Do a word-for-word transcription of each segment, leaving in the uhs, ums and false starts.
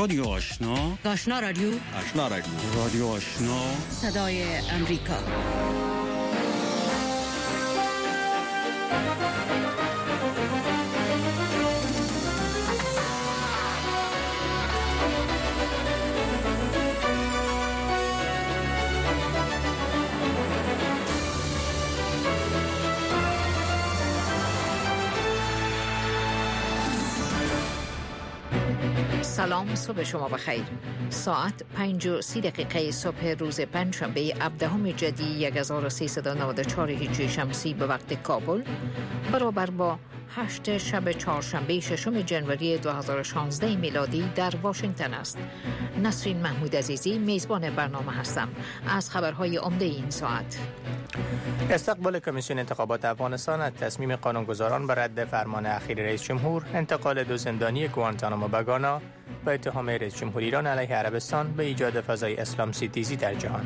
رادیو آشنا، آشنا رادیو، آشنا رادیو، رادیو آشنا، صدای امریکا. سلام، صبح شما بخیر. ساعت پنج و سی دقیقه صبح روز پنجشنبه هفدهم جدی هزار و سیصد و نود و چهار هجری شمسی به وقت کابل، برابر با هشت شب چهارشنبه ششم ژانویه دو هزار و شانزده میلادی در واشنگتن است. نسرین محمود عزیزی میزبان برنامه هستم. از خبرهای عمده این ساعت: استقبال کمیسیون انتخابات افغانستان از تصمیم قانونگذاران بر رد فرمان اخیر رئیس جمهور، انتقال دو زندانی گوانتانامو به گانا و اتهام رئیس جمهور ایران علیه عربستان به ایجاد فضای اسلام ستیزی در جهان.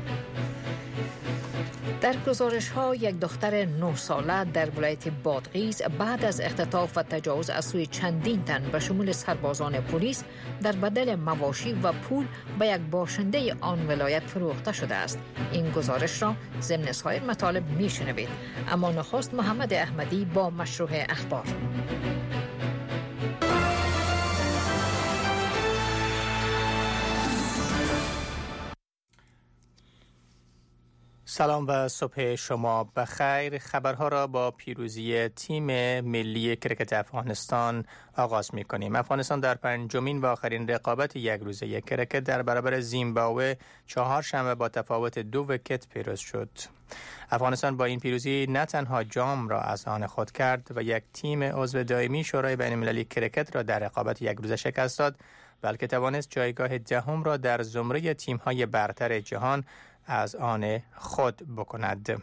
در گزارش ها، یک دختر نه ساله در ولایت بادغیس بعد از اختطاف و تجاوز از سوی چندین تن به شمول سربازان پلیس در بدل مواشی و پول به یک باشنده آن ولایت فروخته شده است. این گزارش را ضمن سایر مطالب میشنوید، اما نخست محمد احمدی با مشروع اخبار. سلام و صبح شما بخیر. خبرها را با پیروزی تیم ملی کرکت افغانستان آغاز می کنیم. افغانستان در پنجمین و آخرین رقابت یک روزه کرکت در برابر زیمبابوه چهارشنبه با تفاوت دو ویکت پیروز شد. افغانستان با این پیروزی نه تنها جام را از آن خود کرد و یک تیم عضو دائمی شورای بین المللی کرکت را در رقابت یک روزه شکست داد، بلکه توانست جایگاه دهم را در زمره تیم‌های برتر جهان از آن خود بکند.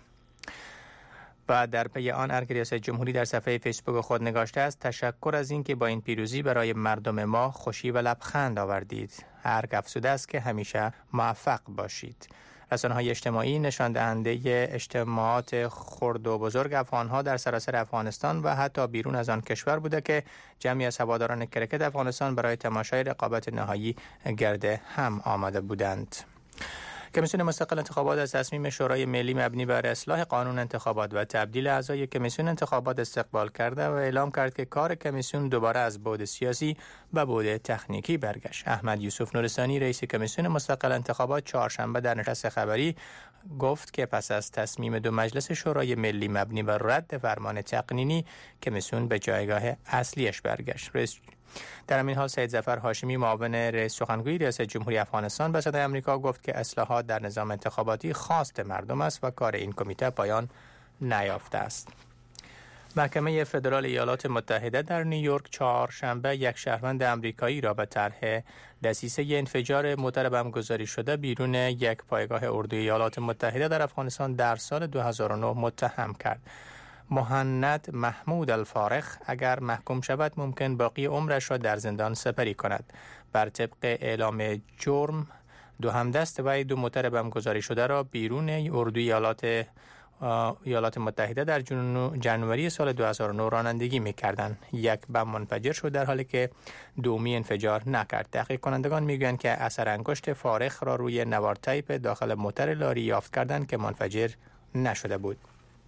و در پی آن ارگ ریاست جمهوری در صفحه فیسبوک خود نگاشته است: تشکر از اینکه با این پیروزی برای مردم ما خوشی و لبخند آوردید. ارگ افزوده است که همیشه موفق باشید. رسانه‌های اجتماعی نشان دهنده اجتماعات خرد و بزرگ افغان‌ها در سراسر افغانستان و حتی بیرون از آن کشور بوده که جمعی از هواداران کرکت افغانستان برای تماشای رقابت نهایی گرد هم آمده بودند. کمیسیون مستقل انتخابات از تصمیم شورای ملی مبنی بر اصلاح قانون انتخابات و تبدیل اعضای کمیسیون انتخابات استقبال کرده و اعلام کرد که کار کمیسیون دوباره از بعد سیاسی به بعد تکنیکی برگشت. احمد یوسف نورستانی رئیس کمیسیون مستقل انتخابات چهارشنبه در نشست خبری گفت که پس از تصمیم دو مجلس شورای ملی مبنی بر رد فرمان تقنینی، کمیسیون به جایگاه اصلیش برگشت. رئیس در همین حال سید ظفر هاشمی معاون رئیس سخنگوی ریاست جمهوری افغانستان به صدای آمریکا گفت که اصلاحات در نظام انتخاباتی خواست مردم است و کار این کمیته پایان نیافته است. محکمه فدرال ایالات متحده در نیویورک چهارشنبه یک شهروند آمریکایی را به طرح دسیسه انفجار موتر بمبگذاری شده بیرون یک پایگاه اردوی ایالات متحده در افغانستان در سال دو هزار و نه متهم کرد. مهند محمود الفارخ اگر محکوم شود ممکن باقی عمرش را در زندان سپری کند. بر طبق اعلام جرم، دو همدست و دو موتر بمبگذاری شده را بیرون اردوی ایالات ایالات متحده در ژانویه سال دو هزار و نه رانندگی می‌کردند. یک بم منفجر شد در حالی که دومی انفجار نکرد. تحقیق کنندگان میگویند که اثر انگشت فارخ را روی نوار تیپ داخل موتر لاری یافت کردند که منفجر نشده بود.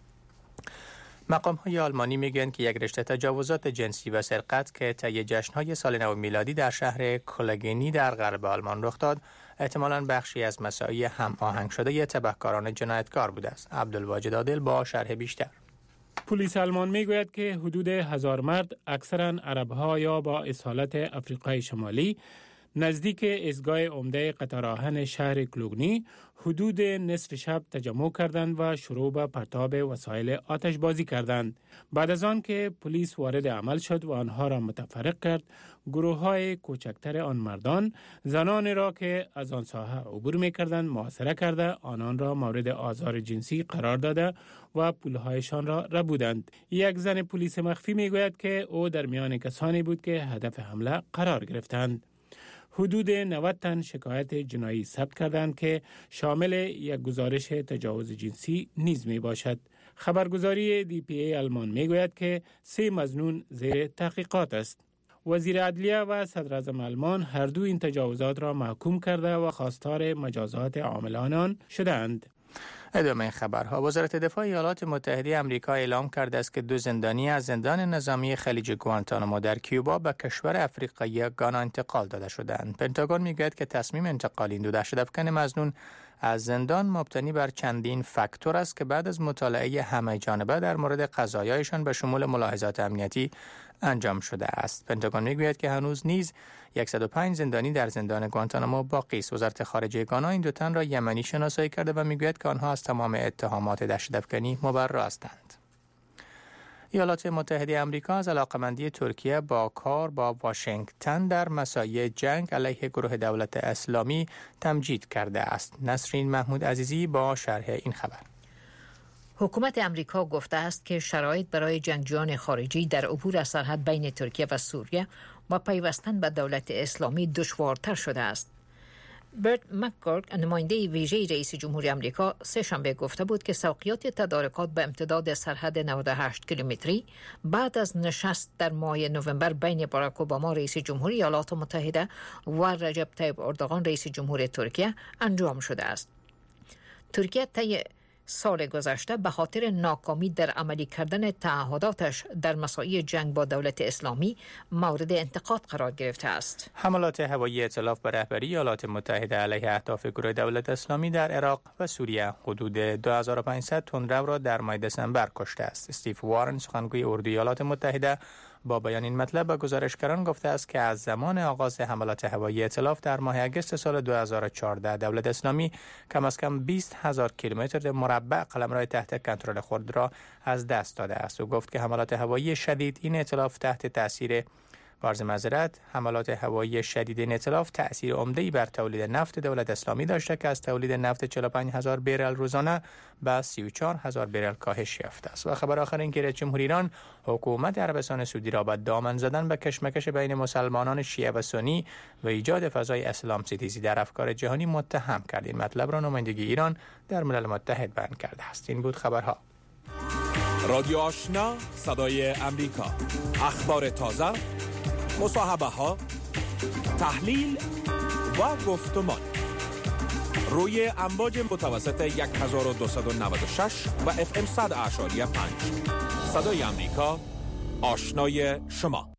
مقام‌های آلمانی میگویند که یک رشته تجاوزات جنسی و سرقت که طی جشن‌های سال نو میلادی در شهر کلگنی در غرب آلمان رخ داد، احتمالاً بخشی از مساعی هم آهنگ شده تبهکاران جنایتکار بوده است. عبدالواجد عادل با شرح بیشتر. پلیس آلمان میگوید که حدود هزار مرد، اکثراً عرب‌ها یا با اصالت آفریقای شمالی، نزدیک ایستگاه عمده قطار آهن شهر کلوگنی حدود نصف شب تجمع کردند و شروع به پرتاب وسایل آتش بازی کردند. بعد از آن که پلیس وارد عمل شد و آنها را متفرق کرد، گروه های کوچکتر آن مردان زنان را که از آن ساحه عبور می کردند محاصره کرده، آنان را مورد آزار جنسی قرار داده و پولهایشان را ربودند. یک زن پلیس مخفی می گوید که او در میان کسانی بود که هدف حمله قرار گرفتند. حدود نود تن شکایت جنایی ثبت کردند که شامل یک گزارش تجاوز جنسی نیز می باشد. خبرگزاری دی پی ای آلمان می گوید که سه مظنون زیر تحقیقات است. وزیر عدلیه و صدر اعظم آلمان هر دو این تجاوزات را محکوم کرده و خواستار مجازات عاملان آن شدند. ادامه خبرها. وزارت دفاع ایالات متحده آمریکا اعلام کرده است که دو زندانی از زندان نظامی خلیج گوانتانامو در کیوبا به کشور افریقایی گانا انتقال داده شدند. پنتاگون میگوید که تصمیم انتقال این دو دهشت‌افکن مظنون از زندان مبتنی بر چندین فاکتور است که بعد از مطالعه همه جانبه در مورد قضایایشان به شمول ملاحظات امنیتی انجام شده است. پنتاگون میگوید که هنوز نیز صد و پنج زندانی در زندان گوانتانامو باقی است. وزارت خارجه گانا این دو تن را یمنی شناسایی کرده و میگوید که آنها از تمام اتهامات دهشت‌افکنی مبرا هستند. ایالات متحده آمریکا از علاقمندی ترکیه با کار با واشنگتن در مساعی جنگ علیه گروه دولت اسلامی تمجید کرده است. نسرین محمود عزیزی با شرح این خبر. حکومت امریکا گفته است که شرایط برای جنگجویان خارجی در عبور از سرحد بین ترکیه و سوریه و پیوستن به دولت اسلامی دشوارتر شده است. برت مک‌گورک، نماینده ویژه رئیس جمهور آمریکا، سه شنبه گفته بود که سوقیات تدارکات به امتداد سرحد نود و هشت کیلومتری بعد از نشست در ماه نوامبر بین باراک اوباما رئیس جمهور ایالات متحده و رجب طیب اردوغان رئیس جمهور ترکیه انجام شده است. ترکیه طی سال گذشته به خاطر ناکامی در عملی کردن تعهداتش در مساعی جنگ با دولت اسلامی مورد انتقاد قرار گرفته است. حملات هوایی ائتلاف به رهبری ایالات متحده علیه اهداف گروه دولت اسلامی در عراق و سوریه حدود دو هزار و پانصد تندرو را در ماه دسامبر کشته است. استیو وارن، سخنگوی اردوی ایالات متحده، با بیان این مطلب به گزارشگران گفته است که از زمان آغاز حملات هوایی ائتلاف در ماه اگست سال دو هزار و چهارده دولت اسلامی کم از کم بیست هزار کیلومتر مربع قلمرو تحت کنترل خود را از دست داده است. او گفت که حملات هوایی شدید این ائتلاف تحت تاثیر عرض معذرت حملات هوایی شدید این ائتلاف تأثیر عمده‌ای بر تولید نفت دولت اسلامی داشته که از تولید نفت چهل و پنج هزار برل روزانه به سی و چهار هزار برل کاهش یافته است. و خبر آخر این که رئیس جمهور ایران حکومت عربستان سعودی را به دامن زدن به کشمکش بین مسلمانان شیعه و سنی و ایجاد فضای اسلام ستیزی در افکار جهانی متهم کرد. این مطلب را نمایندگی ایران در ملل متحد بیان کرده است. این بود خبرها. رادیو آشنا، صدای امریکا، اخبار تازه، مصاحبه ها، تحلیل و گفتمان روی امواج متوسط هزار و دویست و نود و شش و اف ام صد اعشاری پنج. صدای امریکا، آشنای شما.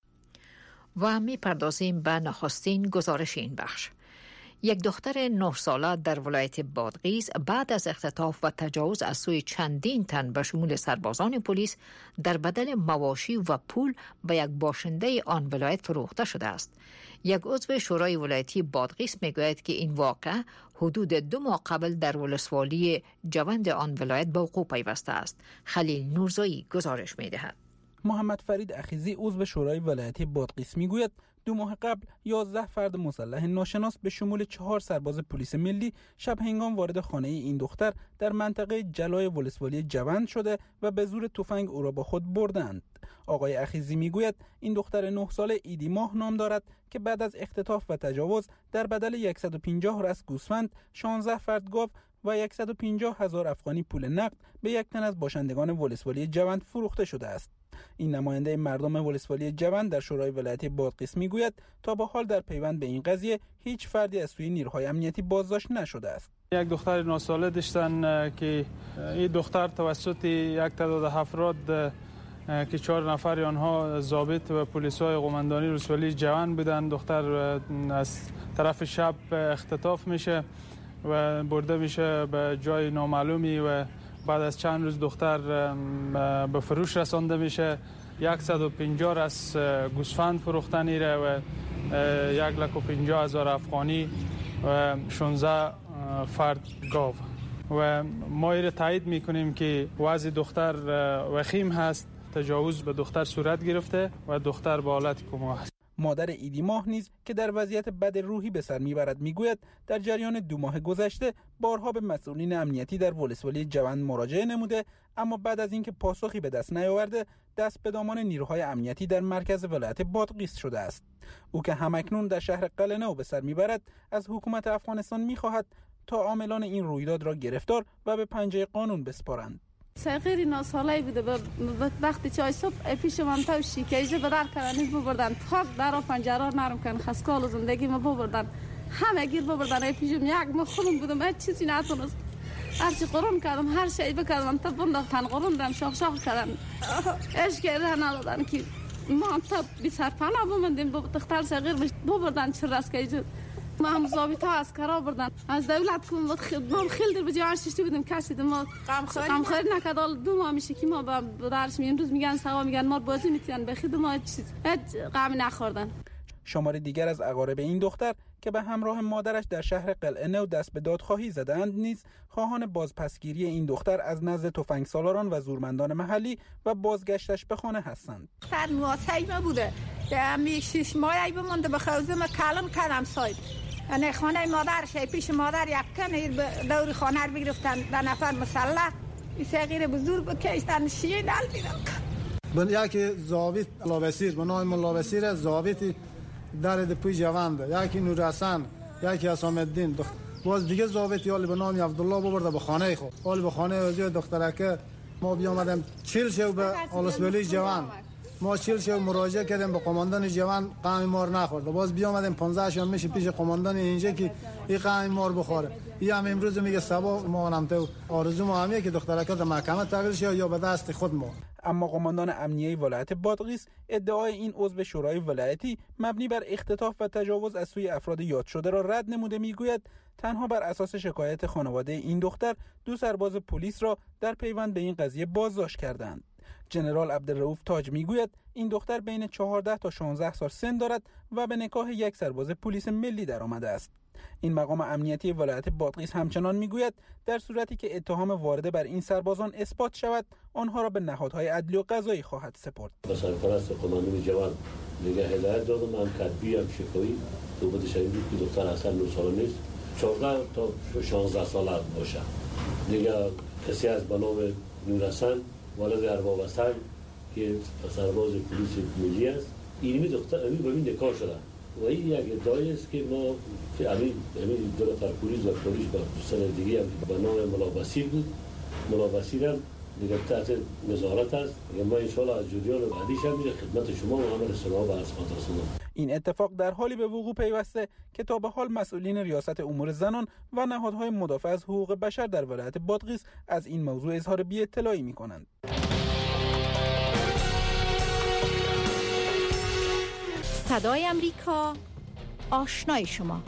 و می پردازیم به نخستین گزارش این بخش. یک دختر نه ساله در ولایت بادغیس بعد از اختطاف و تجاوز از سوی چندین تن به شمول سربازان پلیس در بدل مواشی و پول به یک باشنده آن ولایت فروخته شده است. یک عضو شورای ولایتی بادغیس میگوید که این واقعه حدود دو ماه قبل در ولسوالی جوند آن ولایت به وقوع پیوسته است. خلیل نورزایی گزارش میدهد. محمد فرید اخیزی عضو شورای ولایتی بادغیس میگوید دو ماه قبل یازده فرد مسلح ناشناس به شمول چهار سرباز پلیس ملی شب هنگام وارد خانه این دختر در منطقه جلای ولسوالی جوند شده و به زور تفنگ او را با خود بردند. آقای اخیزی میگوید این دختر نه ساله ایدی ماه نام دارد که بعد از اختطاف و تجاوز در بدل صد و پنجاه رأس گوسفند، شانزده فرد گاو و صد و پنجاه هزار افغانی پول نقد به یک تن از باشندگان ولسوالی جوند فروخته شده است. این نماینده مردم ولسوالی جوند در شورای ولایتی بادغیس میگوید تا به حال در پیوند به این قضیه هیچ فردی از سوی نیروهای امنیتی بازداشت نشده است. یک دختر نه ساله داشتن که این دختر توسط یک تعداد افراد که چهار نفر آنها ضابط و پلیسای قماندانی ولسوالی جوند بودند، دختر از طرف شب اختطاف میشه و برده میشه به جای نامعلومی و بعد از چند روز دختر به فروش رسانده میشه. صد و پنجاه از گوسفند فروختن ایره و یک لک و پنجاه هزار افغانی و شانزده فرد گاو. و ما ایره تایید میکنیم که وضع دختر وخیم هست، تجاوز به دختر صورت گرفته و دختر به حالت کما هست. مادر ایدی ماه نیز که در وضعیت بد روحی به سر میبرد میگوید در جریان دو ماه گذشته بارها به مسئولین امنیتی در ولسوالی جوند مراجعه نموده، اما بعد از اینکه پاسخی به دست نیاورده دست به دامان نیروهای امنیتی در مرکز ولایت بادغیس شده است. او که همکنون در شهر قلعه‌نو به سر میبرد از حکومت افغانستان میخواهد تا عاملان این رویداد را گرفتار و به پنجه قانون بسپارند. صغیر ناساله بوده به وقتی چای صبح پیش من تو شیکیجه به در کردن ببردن پاک در و پنجره نرم کردن خسکال زندگی ما ببردن همه گیر ببردن پیشم یک ما خودم بودم هیچ چیزی نتونست هرچی قرون کردم هر شی بکردم تا بنداختن قرون دارم شاخ شاخ کردن عشق ره ندادن که ما تا بی سرپناه بماندیم دختر صغیر ببردن چه رسکیجه ما هم ضابطه عسکرا بردن از دولت کوم بود خدمت خیلی در بجای ششتی بودیم کسی ما غم خاری نکرد دو ماه میشه که ما به درس مییم روز میگن سوا میگن ما بازی میتونن به خدمت ما هیچ غم نخوردن. شماری دیگر از اقارب این دختر که به همراه مادرش در شهر قلعه نو دست به دادخواهی زدند نیز خواهان بازپسگیری این دختر از نزد تفنگسالاران و زورمندان محلی و بازگشتش به خانه هستند. دختر نواسایی ما بوده می شش ماهی بمونده به خوزه ما کلم کردم ساید یعنی خانه مادرش پیش مادر یک کنیر دور خانه رو بگرفتن در نفر مسلح این صغیر بزرگ بکشتن شیه دل بیدن بن یکی ضابط لاوسیر به نام لاوسیر ضابطی در دپوی جوانده یکی نورحسن یکی حسام الدین باز دیگه ضابطی حالی به نام عبدالله ببرده به خانه خود حالی به خانه اوزی دخترکه ما بیامدیم چیل شو به آلسبلی جوان ما چیل شو مراجعه کردیم به قماندان جوان قهمی مار نخورده باز بیامدیم پانزده شام میشه پیش قماندان اینجا که این قهمی مار بخوره این هم امروز میگه سبا ما هم تو آرزو ما همیه که دخترکه در محکمه تحویل شه یا به دست خود ما. اما قماندان امنیه ولایت بادغیس ادعای این عضو شورای ولایتی مبنی بر اختطاف و تجاوز از سوی افراد یاد شده را رد نموده میگوید تنها بر اساس شکایت خانواده این دختر دو سرباز پلیس را در پیوند به این قضیه بازداشت کردند. جنرال عبدالرؤوف تاج میگوید این دختر بین چهارده تا شانزده سال سن دارد و به نکاح یک سرباز پلیس ملی درآمده است. این مقام امنیتی ولایت بادغیس همچنان میگوید در صورتی که اتهام وارده بر این سربازان اثبات شود آنها را به نهادهای عدلی و قضایی خواهد سپرد. به سرپرست قماندان جوان دیگه هدایت دادم من کتبی هم شکایی تو بده شدید که دختر اصلا نه ساله نیست چهارده تا شانزده ساله باشه دیگه کسی از به نام نورحسن والد ارباب حسن که سرباز پلیس ملی است اینمی دختر امی با این نکاح شده و این یک ادعایی است که ما که امی امی دو نفر پلیس و پلیس با سر دیگه هم به نام ملابسیر بود ملابسیر هم دیگه تحت نظارت است دیگه ما انشاءالله از جریان بعدیش هم میره خدمت شما و همه رسانه‌ها به عرض خواهد رساند. این اتفاق در حالی به وقوع پیوسته که تا به حال مسئولین ریاست امور زنان و نهادهای مدافع از حقوق بشر در ولایت بادغیس از این موضوع اظهار بی‌اطلاعی می‌کنند. صدای امریکا آشنای شما.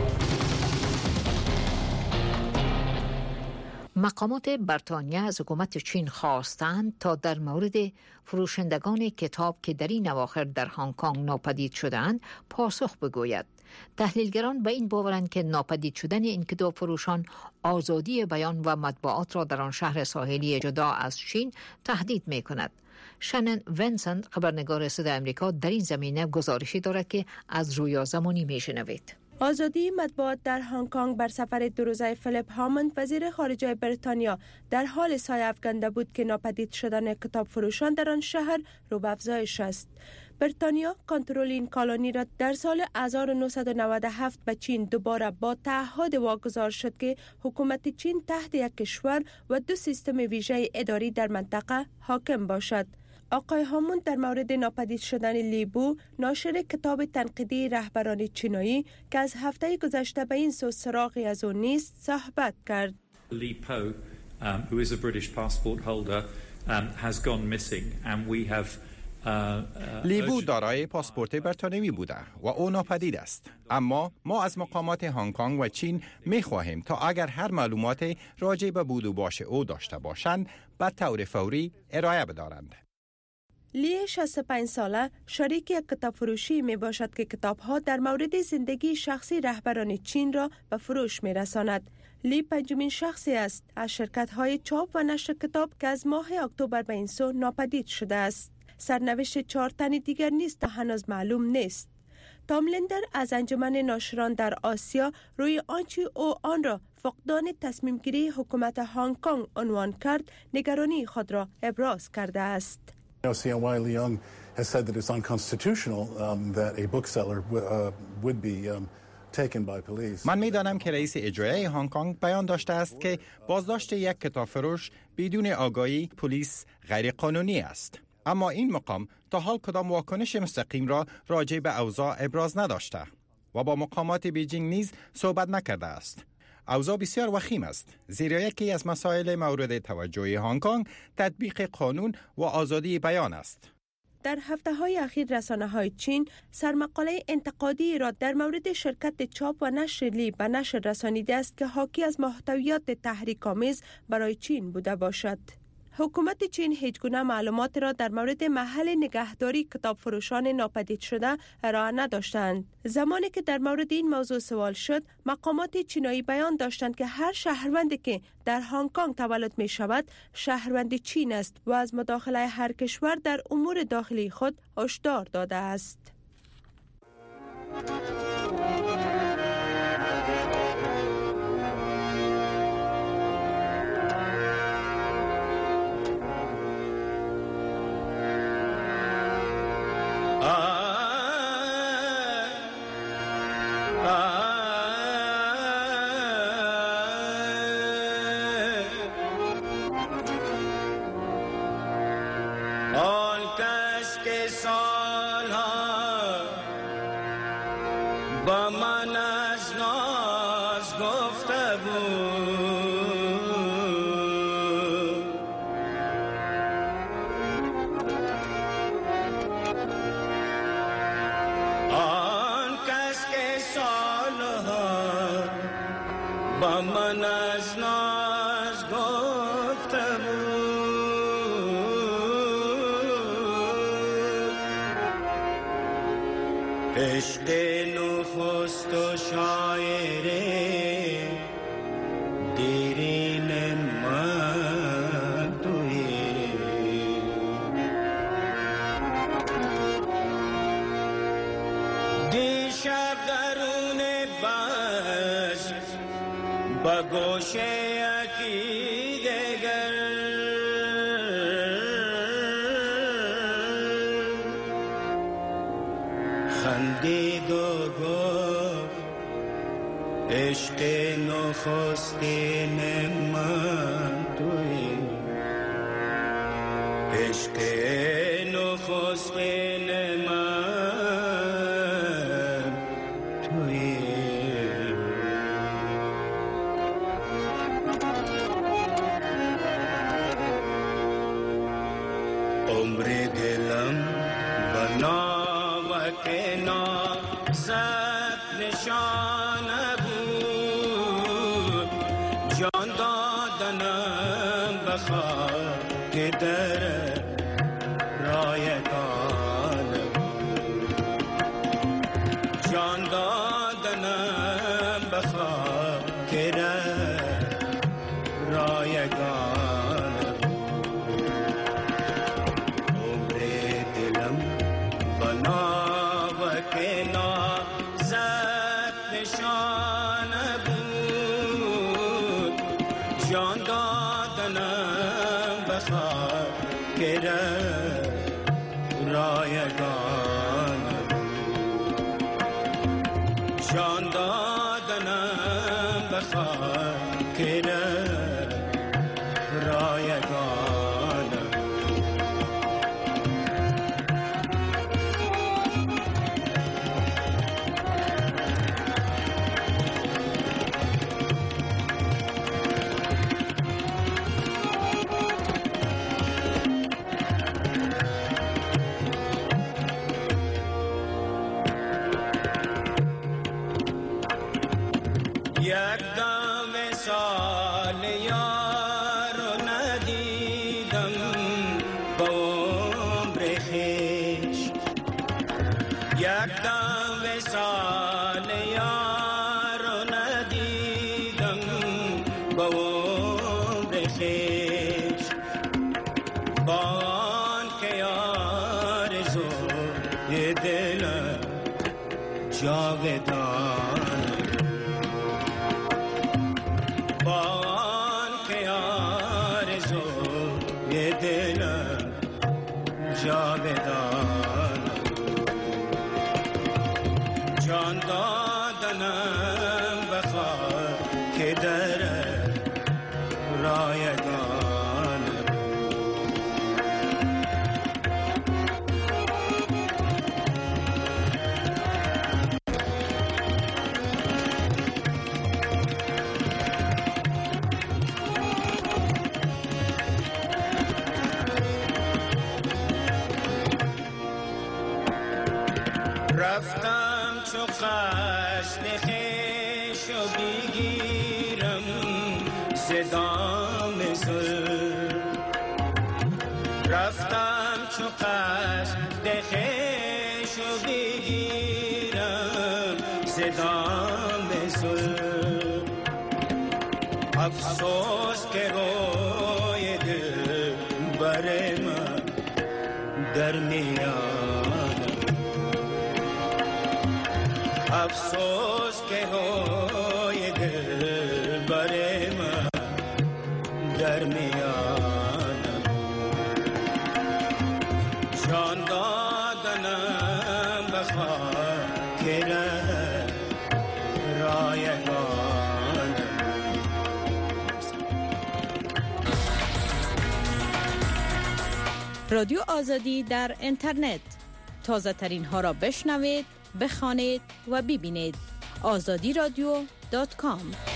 مقامات بریتانیا از حکومت چین خواستند تا در مورد فروشندگان کتاب که در این اواخر در هنگ کنگ ناپدید شدند پاسخ بگوید. تحلیلگران به این باورند که ناپدید شدن این کتاب فروشان آزادی بیان و مطبوعات را در آن شهر ساحلی جدا از چین تهدید می کند. شنن ونسن خبرنگار صدای امریکا در این زمینه گزارشی دارد که از رویا زمانی می شنوید. آزادی مطبوعات در هنگ کنگ بر سفر دو روزه فیلیپ هاموند وزیر خارجه بریتانیا در حال سایه افکنده بود که ناپدید شدن کتاب فروشان در آن شهر رو به افزایش است. بریتانیا کنترل این کالونی را در سال هزار و نهصد و نود و هفت به چین دوباره با تعهد واگذار شد که حکومت چین تحت یک کشور و دو سیستم ویژه اداری در منطقه حاکم باشد. آقای هاموند در مورد ناپدید شدن لیبو ناشر کتاب تنقیدی رهبران چینایی که از هفته گذشته به این سو سراغی از او نیست صحبت کرد. Li Po, um, who is a British passport holder, um, has gone missing and we have لیبو دارای پاسپورت بریتانیایی بوده و او ناپدید است. اما ما از مقامات هنگ کنگ و چین می خواهیم تا اگر هر معلوماتی راجع به بود و باش او داشته باشند به طور فوری ارائه بدارند. لی شصت و پنج ساله شریک یک کتاب فروشی می باشد که کتاب‌ها در مورد زندگی شخصی رهبران چین را به فروش می رساند. لی پنجمین شخصی است از شرکت‌های چاپ و نشر کتاب که از ماه اکتبر به این سو ناپدید شده است. سرنوشت چهار تن دیگر نیست تا هنوز معلوم نیست. تام لندر از انجمن ناشران در آسیا روی آنچه او آن را فقدان تصمیم گیری حکومت هنگ کنگ عنوان کرد نگرانی خود را ابراز کرده است. C N Y Leung has said that it's unconstitutional um, that a bookseller w- uh, would be um, من می‌دانم که رئیس اجرایی هنگ کنگ بیان داشته است که بازداشت یک کتاب فروش بدون آگاهی پلیس غیر قانونی است. اما این مقام تا حال کدام واکنش مستقیم را راجع به اوضاع ابراز نداشته و با مقامات بیجینگ نیز صحبت نکرده است. اوضاع بسیار وخیم است، زیرا یکی از مسائل مورد توجه هنگ کنگ تطبیق قانون و آزادی بیان است. در هفته های اخیر رسانه های چین سرمقاله انتقادی را در مورد شرکت چاپ و نشر لی به نشر رسانیده است که حاکی از محتویات تحریک‌آمیز برای چین بوده باشد. حکومت چین هیچ گونه معلومات را در مورد محل نگهداری کتاب فروشان ناپدید شده ارائه نداشتند. زمانی که در مورد این موضوع سوال شد، مقامات چینایی بیان داشتند که هر شهروندی که در هنگ کنگ تولد می شود شهروند چین است و از مداخله هر کشور در امور داخلی خود هشدار داده است. عشق نخست و شاعره دیرین من تویی، دیشب درون بس با گوشه یکی دگر خندید و گفت عشق نخستین من تویی، عشق نخستین من تویی. عمر دلم بناوک نازت نشانه بود، جان دادنم بخاک در رایگان بود، جان دادنم بخاک در رایگان بود. عمر دلم بناوک نازت نشانه بود، جان دادنم بخاک در رایگان بود، جان دادنم بخاک در رایگان بود. یک دم سال یار ندیدم با عمر خویش، یک دم سال یار ندیدم با عمر خویش، با آن که آرزوی دلم جاودان، با آن که آرزوی دلم جاودان، جان دادنم دنم بخواه که در رایگان رفتم چو قصد خویش و بگیرم صدام ظلم رفتم چو قصد خویش و بگیرم صدام ظلم افسوس که روی دل بر من در میان افسوس که روی دل بر من در میانم جان دادنم بخواه که ره رایگانم. رادیو آزادی در اینترنت، تازه ترین ها را بشنوید، بخوانید و ببینید. آزادی رادیو دات کام.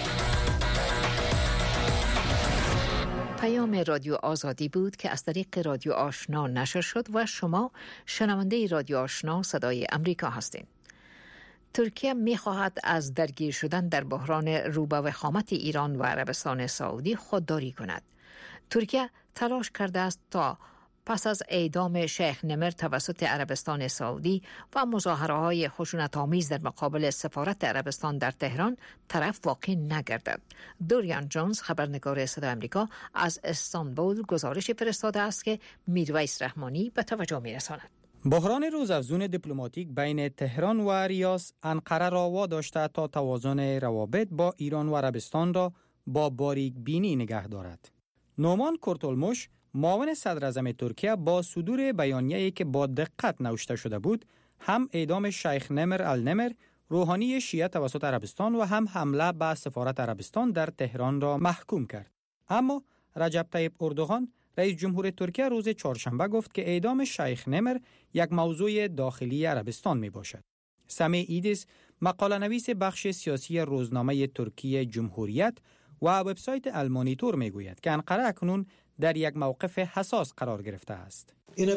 پیام رادیو آزادی بود که از طریق رادیو آشنا نشر شد و شما شنونده رادیو آشنا صدای امریکا هستید. ترکیه می خواهد از درگیر شدن در بحران روبه وخامت ایران و عربستان سعودی خودداری کند. ترکیه تلاش کرده است تا پس از اعدام شیخ نمر توسط عربستان سعودی و مظاهره‌های خشونت‌آمیز در مقابل سفارت عربستان در تهران طرف واقع نگردد. دوریان جونز خبرنگار صدای آمریکا از استانبول گزارش فرستاده است که میرویس رحمانی به توجه می‌رساند. بحران روزافزون دیپلماتیک بین تهران و ریاض انقره را واداشته تا توازن روابط با ایران و عربستان را با باریک بینی نگه دارد. نومان کورتولموش معاون صدر اعظم ترکیه با صدور بیانیه‌ای که با دقت نوشته شده بود، هم اعدام شیخ نمر النمر روحانی شیعه توسط عربستان و هم حمله به سفارت عربستان در تهران را محکوم کرد. اما رجب طیب اردوغان رئیس جمهور ترکیه روز چهارشنبه گفت که اعدام شیخ نمر یک موضوع داخلی عربستان می باشد. سمی ایدیس مقاله نویس بخش سیاسی روزنامه ترکیه جمهوریت و وبسایت المانیتور می گوید که انقره اکنون در یک موقف حساس قرار گرفته است.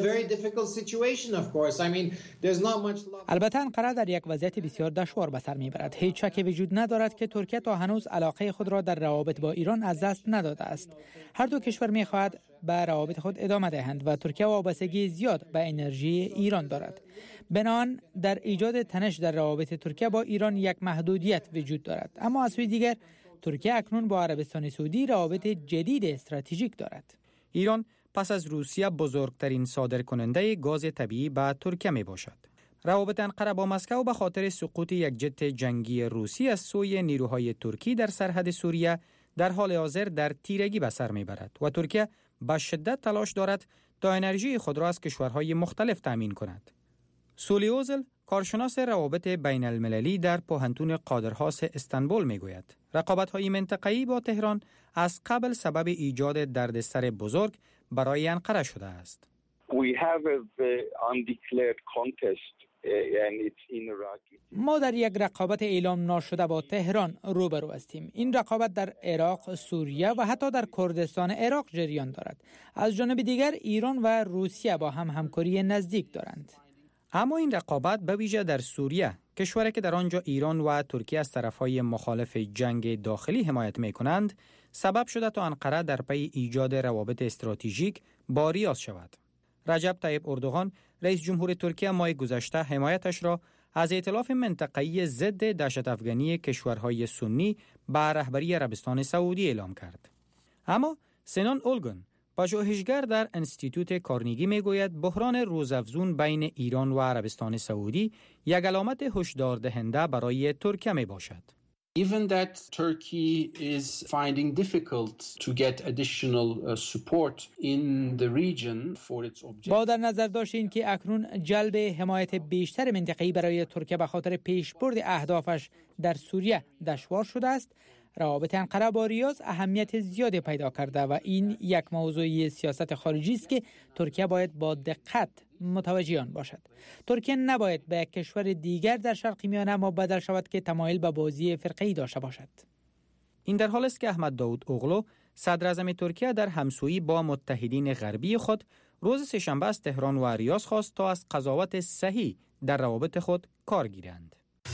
البته انقره در یک وضعیت بسیار دشوار به سر میبرد. هیچ شکی وجود ندارد که ترکیه تا هنوز علاقه خود را در روابط با ایران از دست نداده است. هر دو کشور میخواهد به روابط خود ادامه دهند و ترکیه وابستگی زیاد به انرژی ایران دارد. بنابراین در ایجاد تنش در روابط ترکیه با ایران یک محدودیت وجود دارد. اما از سوی دیگر ترکیه اکنون با عربستان سعودی روابط جدید استراتژیک دارد. ایران پس از روسیه بزرگترین صادرکننده گاز طبیعی به ترکیه می باشد. روابط انقره با مسکو به خاطر سقوط یک جت جنگی روسی از سوی نیروهای ترکی در سرحد سوریه در حال حاضر در تیرگی به سر می برد و ترکیه به شدت تلاش دارد تا انرژی خود را از کشورهای مختلف تامین کند. سولی اوزل کارشناس روابط بین المللی در پوهنتون قادرهاس استانبول می گوید رقابت‌های منطقه‌ای با تهران از قبل سبب ایجاد دردسر بزرگ برای انقره شده است. ما در یک رقابت اعلام ناشده با تهران روبرو هستیم. این رقابت در عراق، سوریه و حتی در کردستان عراق جریان دارد. از جانب دیگر ایران و روسیه با هم همکاری نزدیک دارند. اما این رقابت به ویژه در سوریه، کشوری که در آنجا ایران و ترکیه از طرفهای مخالف جنگ داخلی حمایت می‌کنند، سبب شده تا انقره در پی ایجاد روابط استراتژیک با ریاض شود. رجب طیب اردوغان رئیس جمهور ترکیه ماه گذشته حمایتش را از ائتلاف منطقه‌ای ضد دهشت افغانی کشورهای سنی به رهبری عربستان سعودی اعلام کرد. اما سنان اولگن پژوهشگر در انستیتوت کارنگی میگوید بحران روزافزون بین ایران و عربستان سعودی یک علامت هشدار دهنده برای ترکیه می باشد. Given that Turkey is finding difficult to get additional uh, support in the region for its objectives. با در نظر داشتین که اکنون جلب حمایت بیشتر منطقه‌ای برای ترکیه به خاطر پیشبرد اهدافش در سوریه دشوار شده است، روابط انقره با ریاض اهمیت زیادی پیدا کرده و این یک موضوع سیاست خارجی است که ترکیه باید با دقت متوجه آن باشد. ترکیه نباید به یک کشور دیگر در شرق میانه مبادل شود که تمایل به بازی فرقه‌ای داشته باشد. این در حالی است که احمد داود اوغلو صدر اعظم ترکیه در همسویی با متحدین غربی خود روز سه‌شنبه از تهران و ریاض خواست تا از قضاوت صحیح در روابط خود کار گیرند.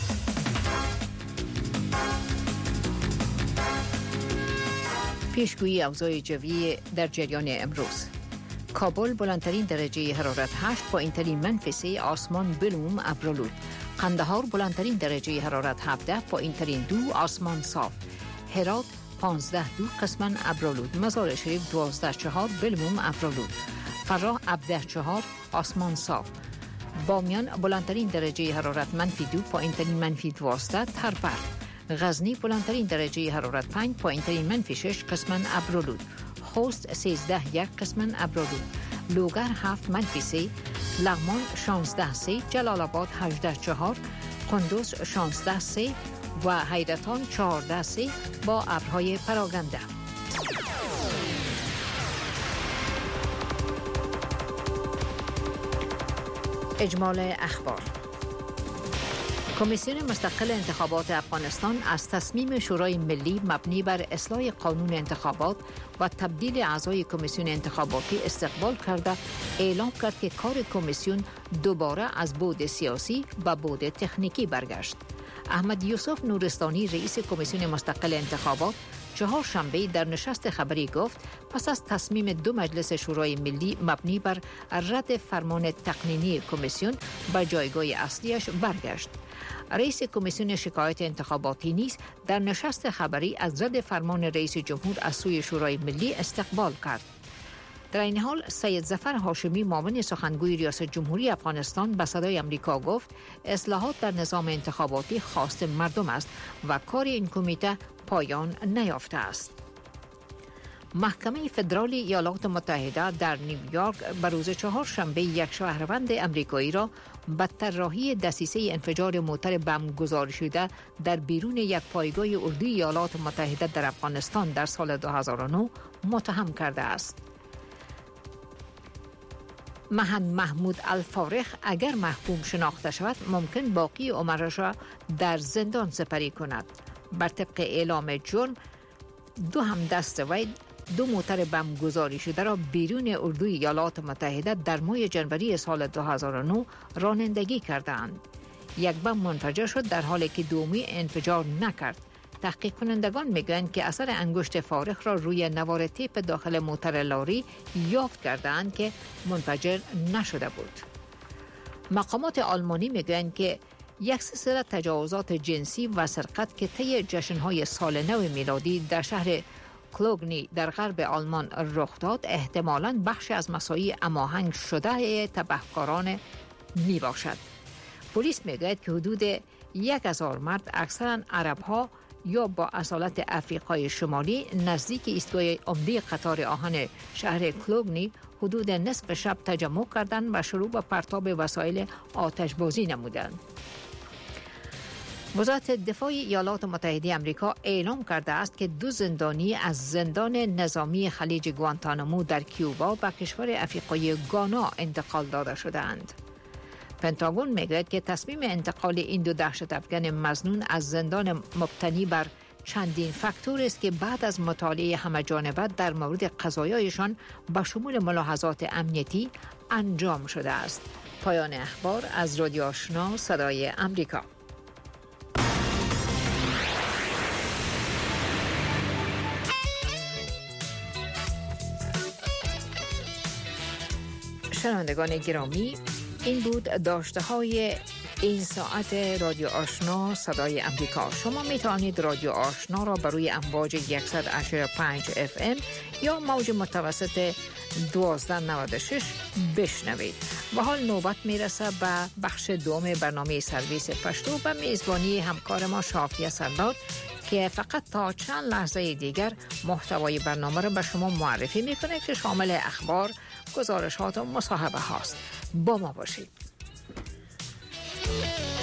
پیشگویی اوضاع جوی در جریان امروز. کابل بلندترین درجه حرارت هشت با اینترین منفی سه، آسمان بلوم ابرالود. قندهار بلندترین درجه حرارت هفده با اینترین دو، آسمان صاف. هرات پانزده دو قسما ابرالود. مزار شریف دوازده چهار بلوم ابرالود. فراه هفده چهار آسمان صاف. بامیان بلندترین درجه حرارت منفی دو با اینترین منفی دوازده تربر. غزنی بلندترین درجه حرارت پنج پایینترین منفی شش قسما ابرالود. خوست سیزده یک قسما ابرالود. لوگر هفت منفی سه. لغمان شانزده سه. جلال آباد هجده چهار. قندوز شانزده سه و حیرتان چهارده سه با ابرهای پراکنده. اجمال اخبار. کمیسیون مستقل انتخابات افغانستان از تصمیم شورای ملی مبنی بر اصلاح قانون انتخابات و تبدیل اعضای کمیسیون انتخاباتی استقبال کرده، اعلام کرد که کار کمیسیون دوباره از بعد سیاسی به بعد تکنیکی برگشت. احمد یوسف نورستانی رئیس کمیسیون مستقل انتخابات چهارشنبه در نشست خبری گفت پس از تصمیم دو مجلس شورای ملی مبنی بر رد فرمان تقنینی کمیسیون به جایگاه اصلیش برگشت. رئیس کمیسیون شکایت انتخاباتی نیز در نشست خبری از رد فرمان رئیس جمهور از سوی شورای ملی استقبال کرد. در این حال سید ظفر هاشمی معاون سخنگوی ریاست جمهوری افغانستان به صدای آمریکا گفت اصلاحات در نظام انتخاباتی خواست مردم است و کار این کمیته پایان نیافته است. محکمه فدرالی ایالات متحده در نیویورک به روز چهارشنبه یک شهروند امریکایی را به طراحی دسیسه انفجار موتر بم گذاری شده در بیرون یک پایگاه اردوی ایالات متحده در افغانستان در سال دو هزار و نه متهم کرده است. مهن محمود الفارخ اگر محکوم شناخته شود ممکن باقی عمرش را در زندان سپری کند. بر طبق اعلام جرم دو همدست وی دو موتر بم گذاری شده را بیرون اردوی ایالات متحده در ماه جنوری سال دو هزار و نه رانندگی کردند. یک بم منفجر شد در حالی که دومی انفجار نکرد. تحقیق کنندگان میگویند که اثر انگشت فارخ را روی نوار تیپ داخل موتر لاری یافت کردند که منفجر نشده بود. مقامات آلمانی میگویند که یک سلسله تجاوزات جنسی و سرقت که طی جشن‌های سال نو میلادی در شهر کلوگنی در غرب آلمان رخ داد احتمالاً بخشی از مساعی هماهنگ شده تبهکاران می باشد. پلیس میگوید که حدود یک هزار مرد اکثراً عرب‌ها یا با اصالت افریقای شمالی نزدیک ایستگاه عمده قطار آهن شهر کلوگنی حدود نصف شب تجمع کردند و شروع به پرتاب وسایل آتشبازی نمودند. وزارت دفاع ایالات متحده آمریکا اعلام کرده است که دو زندانی از زندان نظامی خلیج گوانتانامو در کیوبا به کشور افریقای گانا انتقال داده شده‌اند. پنتاگون میگوید که تصمیم انتقال این دو دهشت افغان مظنون از زندان مبتنی بر چندین فاکتور است که بعد از مطالعه همه‌جانبه در مورد قضایایشان به شمول ملاحظات امنیتی انجام شده است. پایان اخبار از رادیو آشنا صدای آمریکا. شنوندگان گرامی، این بود داشته های این ساعت رادیو آشنا صدای امریکا. شما می توانید رادیو آشنا را بر روی امواج صد و هشتاد و پنج اف ام یا موج متوسط دوازده نود و شش بشنوید. و حال نوبت میرسه به بخش دوم برنامه سرویس پشتو به میزبانی همکار ما شافیه سرداد که فقط تا چند لحظه دیگر محتوای برنامه را به شما معرفی میکنه که شامل اخبار، گزارشات و مصاحبه هاست. با ما باشید.